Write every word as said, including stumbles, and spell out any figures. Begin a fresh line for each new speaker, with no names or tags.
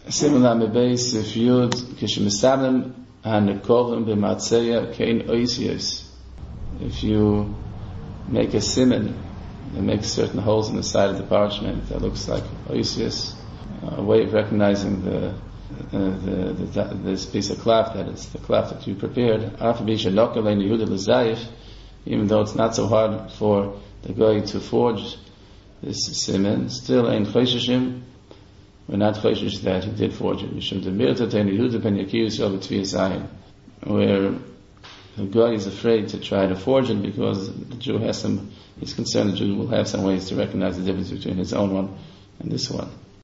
Similar mebeis if yud kishmisamim hanekovim b'matzeya kein oisios. If you make a siman and make certain holes in the side of the parchment that looks like oisios, a way of recognizing the, uh, the, the, the this piece of cloth that is the cloth that you prepared. Even though it's not so hard for the guy to forge this siman, still ain't chayshishim. We're not chayshish that he did forge it. Where the guy is afraid to try to forge it because the Jew has some, he's concerned the Jew will have some ways to recognize the difference between his own one and this one.